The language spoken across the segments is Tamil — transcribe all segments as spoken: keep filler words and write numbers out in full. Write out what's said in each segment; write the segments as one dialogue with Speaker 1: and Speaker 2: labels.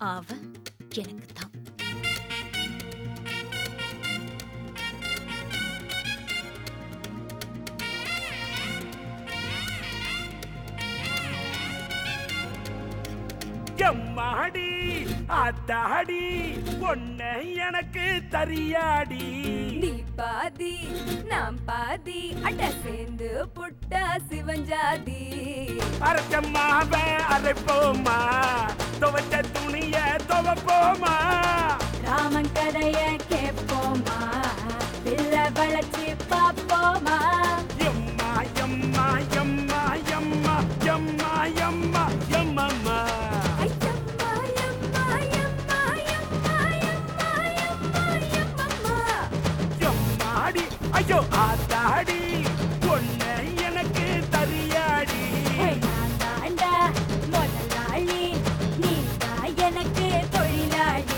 Speaker 1: அவன் எனக்கு தான்.
Speaker 2: எம்மாடி அத்தாடி ஒன்ன எனக்கு தரியாடி.
Speaker 3: நீ பாதி நாம் பாதி அட சேர்ந்து புட்டா சிவஞ்சாதி.
Speaker 2: அரைச்சம்மாவ அரைப்போமா துவச்ச துணிய துவப்போமா.
Speaker 3: ராமன் கதைய கேட்போமா பிள்ள வளர்ச்சி பாப்போமா.
Speaker 2: எம்மா எம்மா எம்மா எம்மா எம்மா எம்மா எம்மம்மா. எம்மாடி ஐயோ ஆத்தாடி ஒன்ன எனக்கு தரியாடி.
Speaker 3: நான் தாண்டா முதலாளி நீ தான் எனக்கு தொழிலாளி.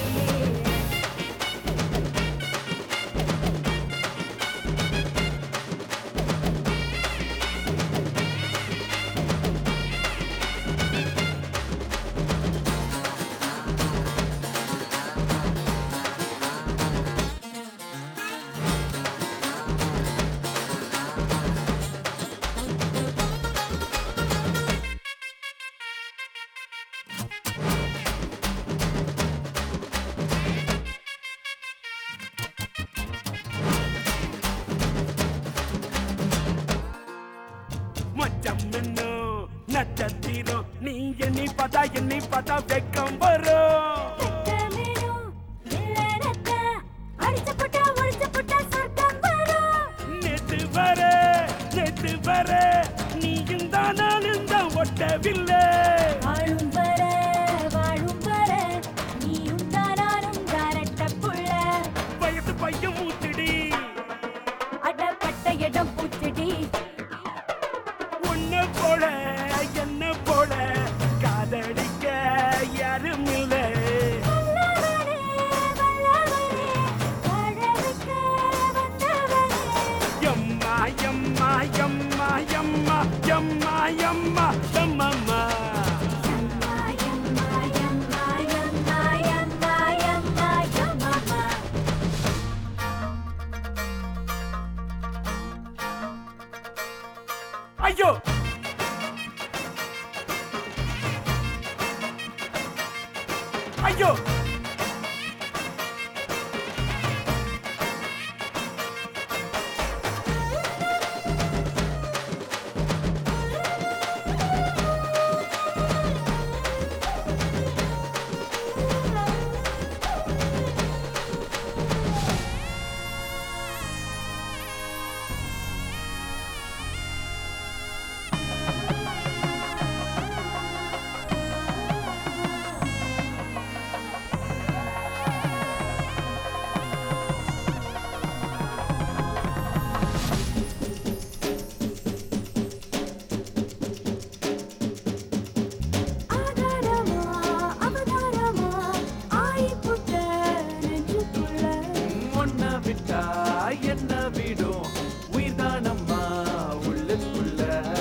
Speaker 2: நட்சத்திரம் நீ எண்ணி பார்த்தா எண்ணி பார்த்தா வெக்கம் வரும். நேத்து வர நேத்து வர நீயும் தான் நானும் தான் ஒட்டவில்லை.
Speaker 3: வாழும் வர வாழும் வர நீயும் தான் நானும் தாரட்ட புள்ள.
Speaker 2: வயசு பையன் மூச்சுடி
Speaker 3: அடப்பட்ட இடம் பூச்சடி.
Speaker 2: உன்ன போல என்ன போல காதலிக்க யாரும் இல்லை. எம்மா எம்மா எம்மா எம்மா எம்மா எம்மா எம்மம்மா. ஐயோ ஐயோ என்ன விடும் உயிர்தானம்மா உள்ளுக்குள்ள.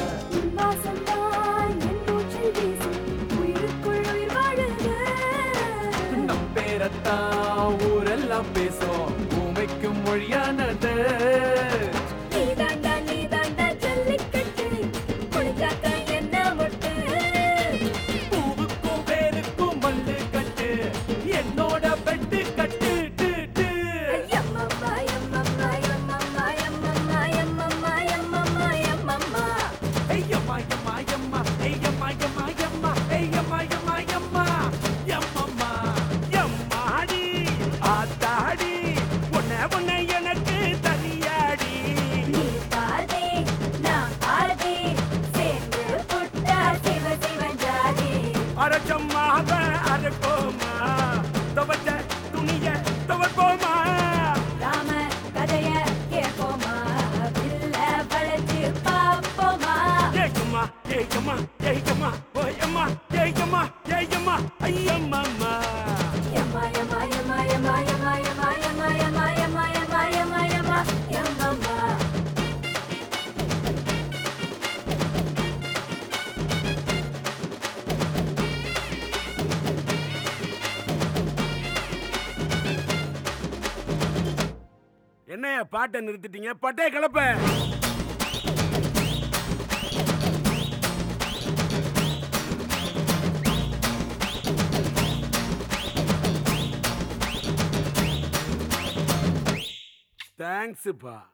Speaker 2: நம் பேரத்தான் ஊரெல்லாம் பேசும் பூமிக்கும் மொழியானது. பூவுக்கும் வேருக்கும் மல்லு கட்டு என்னோட பெட்டு கட்டு. அரைச்சம்மாவ அரைப்போமா துவச்ச துணிய துவப்போமா.
Speaker 3: ராம கதைய கேட்போமா பிள்ள வளர்ச்சி பாப்போமா.
Speaker 2: ஏய்யம்மா ஏய்யம்மா ஏய்யம்மா ஓயம்மா ஏய்யம்மா ஏய்யம்மா ஐயம்மா.
Speaker 3: எம்மா எம்மா எம்மா எம்மா எம்மா எம்மா எம்மா எம்மா எம்மா எம்மா எம்மா எம்மா எம்மம்மா.
Speaker 2: என்னையா பாட்டை நிறுத்திட்டீங்க? பட்டே கலப்ப. தேங்க்ஸ்ப்பா.